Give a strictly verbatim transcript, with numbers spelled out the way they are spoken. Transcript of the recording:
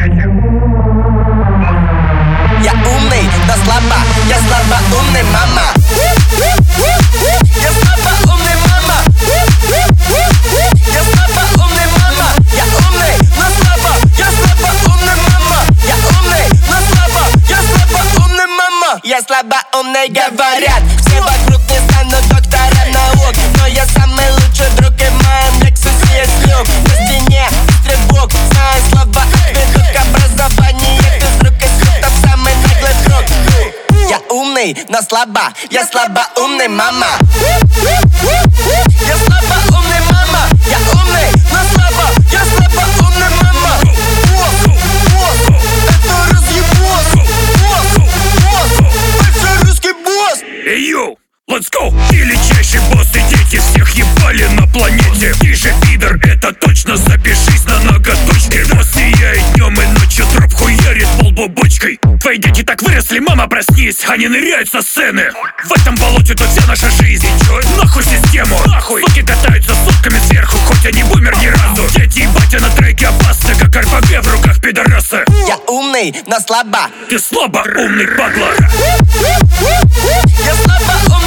Я умный, но слабо, я слабо умный, мама. Я слабо умный, мама. Я слабо умный, мама. Я умный, но слабо, я слабо умный, мама. Я умный, но слабо, я слабо умный, мама. Я слабо умный, говорят. Все вокруг не станут доктором наук, но я самый лучший друг, и в моем Лексусе есть люк. На стене стрибок, знаю слова, ведут к образованию. Ты с рук из рук, там самый наглый друг. Я умный, но слабо, я слабо умный, мама. Я слабо умный, мама. Я умный, но слабо, я слабо умный, мама. Босс, босс, это разъебос. Босс, босс, это русский босс. Эй, йоу, let's go! Величайший босс, и дети всех ебали на планете. Ты же пидор, это точно, запишись на ноготочки. Босс сияет днем и ночью, троп хуярит полбубочкой. Твои дети так выросли, мама, проснись, они ныряют со сцены. В этом болоте тут вся наша жизнь. Чё? Нахуй систему, нахуй. Суки катаются сутками сверху, хоть они бумер ни разу. Дети и батя на треке опасны, как эр пэ гэ в руках пидораса. Я умный, но слабо. Ты слабо умный, падла. Я слабо умный.